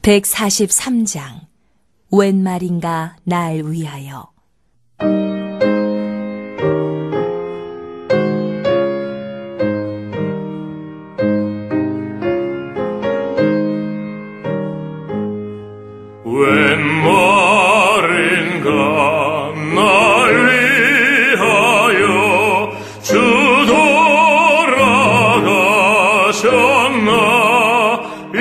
143장 웬 말인가 날 위하여. 웬 말인가 날 위하여 주 돌아가셨나. 이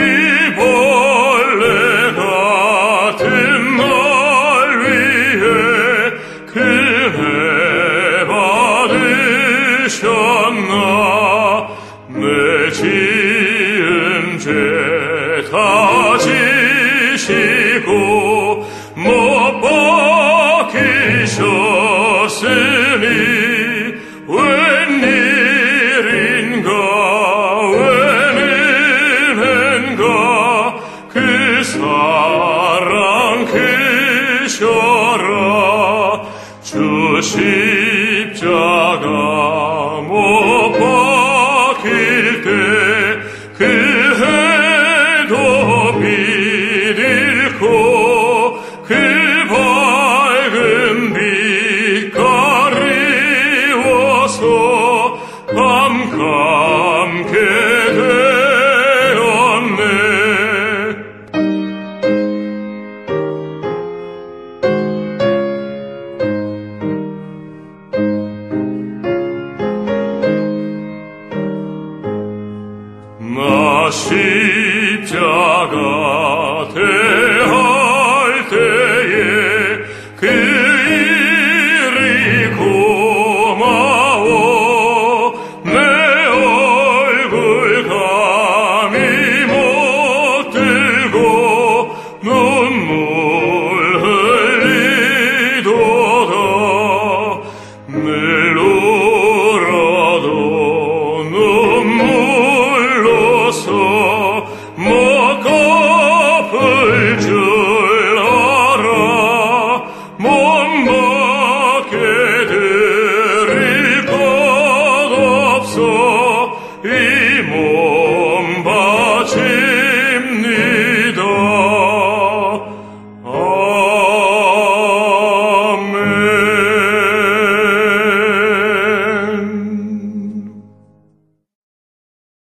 벌레 같은 날 위해 그네 받으셨나. 내 지은 죄 다 지시고 못 박히셨으니 웬일인가 웬은혜인가 그 사랑 크셔라. 주 십자가 못 박힐 때 그 해도 빛 잃고 그 밝은 빛 가리워서 깜깜게 되었네. 나 십자가